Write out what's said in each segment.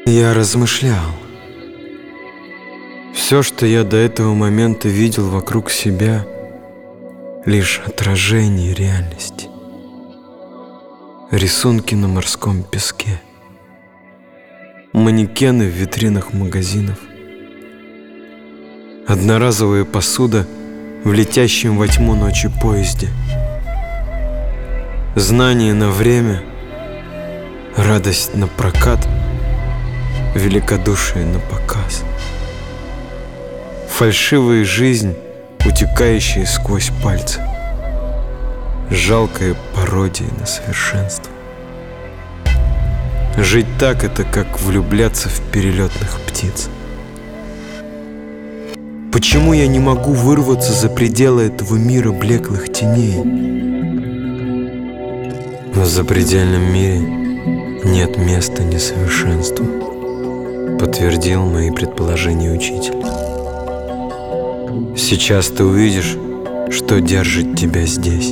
Я размышлял. Все, что я до этого момента видел вокруг себя, лишь отражение реальности. Рисунки на морском песке, манекены в витринах магазинов, одноразовая посуда в летящем во тьму ночи поезде, знание на время, радость на прокат, великодушие на показ. Фальшивая жизнь, утекающая сквозь пальцы. Жалкая пародия на совершенство. Жить так — это как влюбляться в перелетных птиц. Почему я не могу вырваться за пределы этого мира блеклых теней? В запредельном мире нет места несовершенству, подтвердил мои предположения учитель. Сейчас ты увидишь, что держит тебя здесь.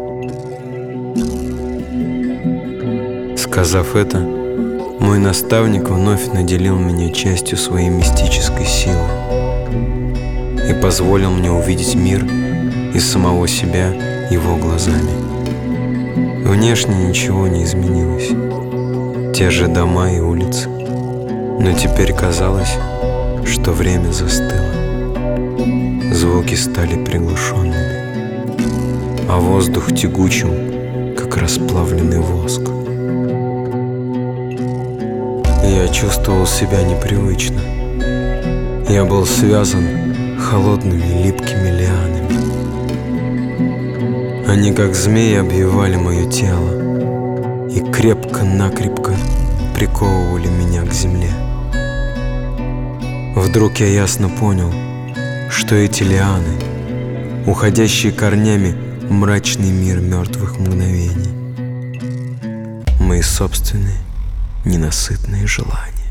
Сказав это, мой наставник вновь наделил меня частью своей мистической силы и позволил мне увидеть мир и самого себя его глазами. Внешне ничего не изменилось. Те же дома и улицы. Но теперь казалось, что время застыло. Звуки стали приглушенными, а воздух тягучим, как расплавленный воск. Я чувствовал себя непривычно. Я был связан холодными липкими лианами. Они, как змеи, обвивали мое тело и крепко-накрепко приковывали меня к земле. Вдруг я ясно понял, что эти лианы, уходящие корнями в мрачный мир мертвых мгновений, мои собственные ненасытные желания.